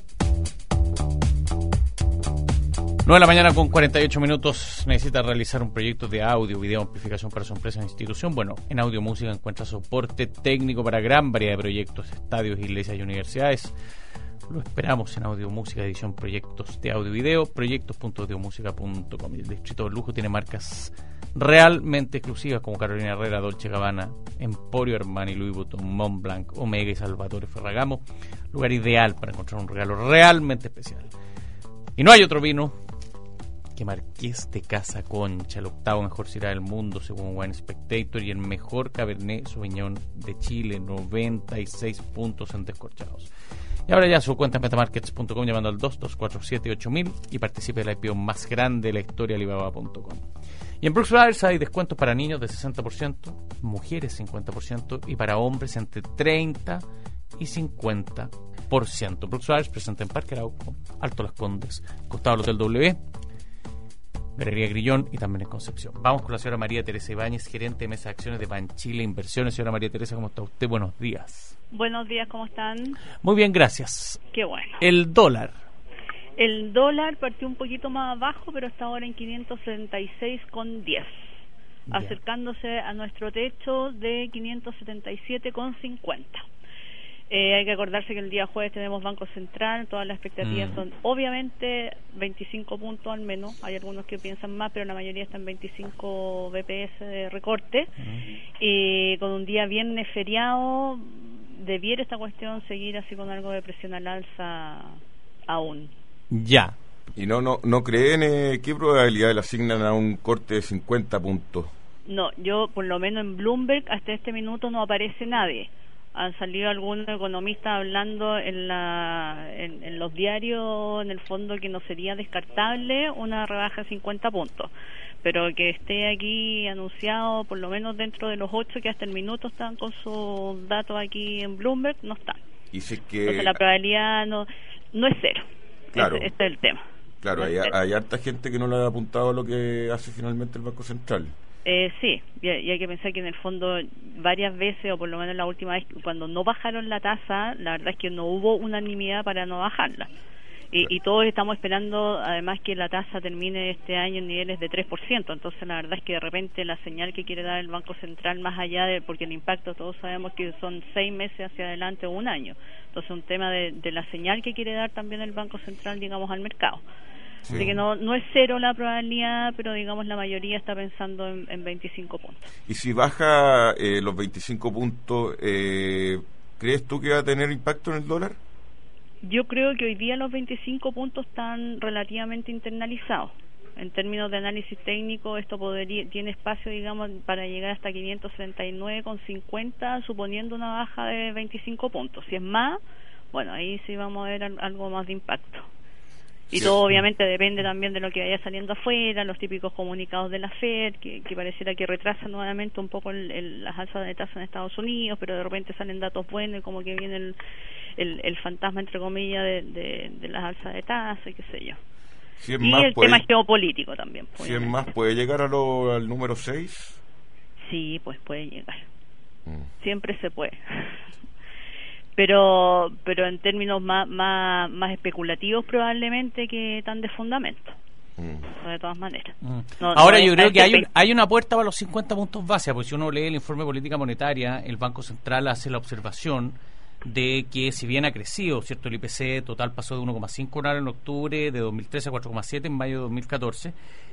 Speaker 1: nueve de la mañana con cuarenta y ocho minutos. Necesita realizar un proyecto de audio, video, amplificación para su empresa o institución. Bueno, en Audio Música encuentra soporte técnico para gran variedad de proyectos, estadios, iglesias y universidades. Lo esperamos en Audio Música, edición proyectos de audio y video, proyectos punto audio música punto com. El distrito del lujo tiene marcas realmente exclusivas como Carolina Herrera, Dolce Gabbana, Emporio Armani, Louis Vuitton, Montblanc, Omega y Salvatore Ferragamo. Lugar ideal para encontrar un regalo realmente especial. Y no hay otro vino que Marqués de Casa Concha, el octavo mejor cirá del mundo según Wine Spectator y el mejor Cabernet Sauvignon de Chile, noventa y seis puntos en descorchados. Y ahora ya su cuenta en metamarkets punto com llamando al dos dos cuatro siete ocho mil y participe del I P O más grande de la historia, alibaba punto com. Y en Brooks Brothers hay descuentos para niños de sesenta por ciento, mujeres cincuenta por ciento y para hombres entre treinta y cincuenta por ciento. Brooks Brothers presenta en Parque Arauco, Alto Las Condes, costado del Hotel W, Galería Grillón y también en Concepción. Vamos con la señora María Teresa Ibáñez, gerente de mesa de acciones de Banchile Inversiones. Señora María Teresa, ¿cómo está usted? Buenos días.
Speaker 4: Buenos días, ¿cómo están?
Speaker 1: Muy bien, gracias.
Speaker 4: Qué bueno.
Speaker 1: El dólar.
Speaker 4: El dólar partió un poquito más abajo, pero está ahora en quinientos setenta y seis con diez, yeah, acercándose a nuestro techo de quinientos setenta y siete con cincuenta. Eh, hay que acordarse que el día jueves tenemos Banco Central, todas las expectativas mm. son obviamente veinticinco puntos al menos, hay algunos que piensan más, pero la mayoría están en veinticinco B P S de recorte, mm. y con un día viernes feriado debiera esta cuestión seguir así con algo de presión al alza aún.
Speaker 1: Ya.
Speaker 2: ¿Y no no no creen eh, qué probabilidad le asignan a un corte de cincuenta puntos?
Speaker 4: No, yo por lo menos en Bloomberg hasta este minuto no aparece nadie. Han salido algunos economistas hablando en, la, en, en los diarios, en el fondo, que no sería descartable una rebaja de cincuenta puntos, pero que esté aquí anunciado por lo menos dentro de los ocho que hasta el minuto están con sus datos aquí en Bloomberg, no están.
Speaker 2: Y si es que...
Speaker 4: Entonces la probabilidad no, no es cero.
Speaker 2: Claro.
Speaker 4: Este, este es el tema.
Speaker 2: Claro,
Speaker 4: no
Speaker 2: hay, hay harta gente que no le ha apuntado a lo que hace finalmente el Banco Central.
Speaker 4: Eh, sí, y, y hay que pensar que en el fondo varias veces, o por lo menos la última vez, cuando no bajaron la tasa, la verdad es que no hubo unanimidad para no bajarla. Y, y todos estamos esperando, además, que la tasa termine este año en niveles de tres por ciento. Entonces, la verdad es que de repente la señal que quiere dar el Banco Central, más allá de, porque el impacto todos sabemos que son seis meses hacia adelante o un año. Entonces, un tema de, de la señal que quiere dar también el Banco Central, digamos, al mercado. Sí. Así que no no es cero la probabilidad, pero digamos la mayoría está pensando en, en veinticinco puntos.
Speaker 2: Y si baja eh, los veinticinco puntos, eh, ¿crees tú que va a tener impacto en el dólar?
Speaker 4: Yo creo que hoy día los veinticinco puntos están relativamente internalizados. En términos de análisis técnico, esto podría tiene espacio, digamos, para llegar hasta quinientos treinta y nueve con cincuenta, suponiendo una baja de veinticinco puntos. Si es más, bueno, ahí sí vamos a ver algo más de impacto. Y sí, todo obviamente depende también de lo que vaya saliendo afuera, los típicos comunicados de la Fed, que, que pareciera que retrasan nuevamente un poco el, el, las alzas de tasa en Estados Unidos, pero de repente salen datos buenos y como que viene el, el, el fantasma, entre comillas, de, de, de las alzas de tasa y qué sé yo.
Speaker 2: cien
Speaker 4: y
Speaker 2: más
Speaker 4: el
Speaker 2: puede,
Speaker 4: tema geopolítico también.
Speaker 2: cien más puede llegar a lo, al número seis.
Speaker 4: Sí, pues puede llegar.
Speaker 2: Mm.
Speaker 4: Siempre se puede. Pero pero en términos más más, más especulativos probablemente que tan de fundamento. Mm. De todas maneras.
Speaker 1: Mm.
Speaker 4: No,
Speaker 1: Ahora
Speaker 4: no
Speaker 1: yo creo que hay, un,
Speaker 4: pe-
Speaker 1: hay una puerta para los cincuenta puntos base, porque si uno lee el informe de política monetaria, el Banco Central hace la observación de que si bien ha crecido, ¿cierto? El I P C total pasó de uno coma cinco en octubre de dos mil trece a cuatro coma siete en mayo de dos mil catorce,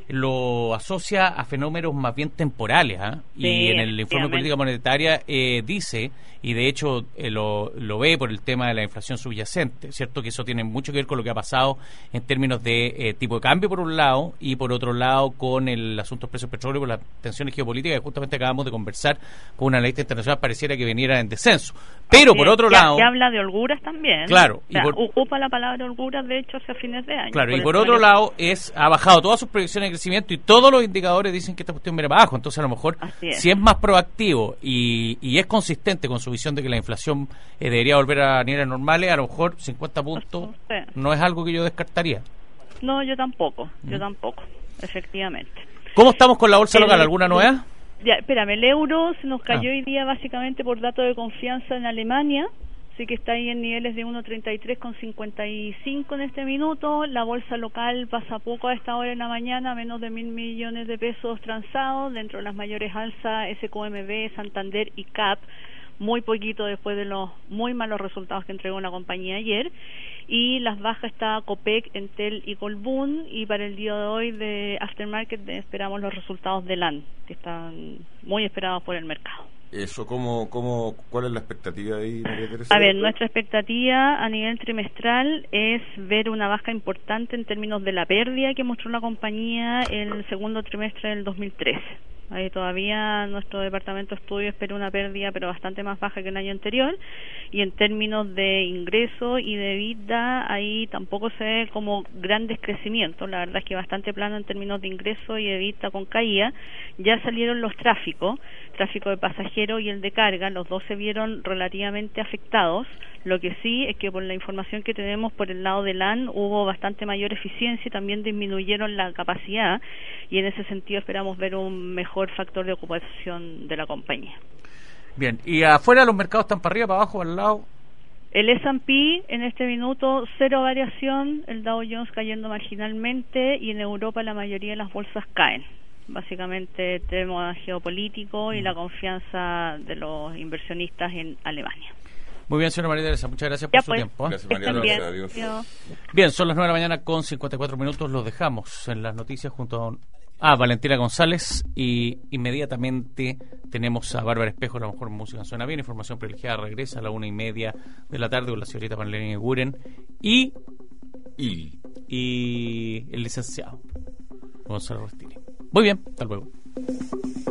Speaker 1: lo asocia a fenómenos más bien temporales, ¿eh?
Speaker 4: Sí,
Speaker 1: y en el informe de política monetaria eh, dice, y de hecho eh, lo, lo ve por el tema de la inflación subyacente, ¿cierto? Que eso tiene mucho que ver con lo que ha pasado en términos de eh, tipo de cambio por un lado, y por otro lado con el asunto del precio del petróleo, por las tensiones geopolíticas que justamente acabamos de conversar con una analista internacional, pareciera que veniera en descenso. Pero
Speaker 4: Así
Speaker 1: por
Speaker 4: es,
Speaker 1: otro
Speaker 4: ya,
Speaker 1: lado...
Speaker 4: ya habla de holguras también.
Speaker 1: Claro,
Speaker 4: O sea,
Speaker 1: y por-
Speaker 4: ocupa la palabra holguras de hecho hacia fines de año.
Speaker 1: Claro, y por
Speaker 4: eso
Speaker 1: otro
Speaker 4: yo-
Speaker 1: lado es ha bajado todas sus proyecciones de crecimiento y todos los indicadores dicen que esta cuestión viene para abajo. Entonces, a lo mejor,
Speaker 4: Así es.
Speaker 1: si es más proactivo y, y es consistente con su visión de que la inflación eh, debería volver a niveles normales, a lo mejor cincuenta puntos
Speaker 4: Sí.
Speaker 1: no es algo que yo descartaría.
Speaker 4: No, yo tampoco, yo
Speaker 1: Mm.
Speaker 4: tampoco, efectivamente.
Speaker 1: ¿Cómo estamos con la bolsa
Speaker 4: El-
Speaker 1: local? ¿Alguna novedad?
Speaker 4: Ya, espérame, el euro se nos cayó
Speaker 1: Ah.
Speaker 4: hoy día básicamente por dato de confianza en Alemania, así que está ahí en niveles de uno treinta y tres con cincuenta y cinco en este minuto. La bolsa local pasa poco a esta hora en la mañana, menos de mil millones de pesos transados, dentro de las mayores alzas S Q M B, Santander y C A P, muy poquito después de los muy malos resultados que entregó la compañía ayer. Y las bajas está Copec, Entel y Colbún, y para el día de hoy de Aftermarket esperamos los resultados de L A N, que están muy esperados por el mercado.
Speaker 2: Eso, ¿cómo, cómo, ¿cuál es la expectativa ahí, María Teresa?
Speaker 4: A ver, nuestra expectativa a nivel trimestral es ver una baja importante en términos de la pérdida que mostró la compañía en el segundo trimestre del dos mil trece. Ahí todavía nuestro departamento de estudio espera una pérdida, pero bastante más baja que el año anterior. Y en términos de ingreso y de EBITDA, ahí tampoco se ve como grandes crecimientos. La verdad es que bastante plano en términos de ingreso y de EBITDA con caída. Ya salieron los tráficos, tráfico de pasajeros y el de carga, los dos se vieron relativamente afectados. Lo que sí es que por la información que tenemos por el lado de L A N hubo bastante mayor eficiencia y también disminuyeron la capacidad, y en ese sentido esperamos ver un mejor factor de ocupación de la compañía.
Speaker 1: Bien, y afuera los mercados están para arriba, para abajo, al lado.
Speaker 4: El S and P en este minuto cero variación, el Dow Jones cayendo marginalmente, y en Europa la mayoría de las bolsas caen. Básicamente tema geopolítico y la confianza de los inversionistas en Alemania.
Speaker 1: Muy bien, señora María Teresa, muchas gracias
Speaker 4: Ya
Speaker 1: por su
Speaker 4: pues,
Speaker 1: tiempo. ¿eh?
Speaker 2: Gracias,
Speaker 4: que
Speaker 2: María
Speaker 4: estén bien.
Speaker 2: Teresa, adiós.
Speaker 4: Adiós.
Speaker 1: Bien, son las nueve de la mañana con cincuenta y cuatro minutos, los dejamos en las noticias junto a, a Valentina González, y inmediatamente tenemos a Bárbara Espejo, la mejor música suena bien, información privilegiada regresa a la una y media de la tarde con la señorita Marlene Guren y,
Speaker 2: Y...
Speaker 1: y el licenciado Gonzalo Rostini. Muy bien, hasta luego.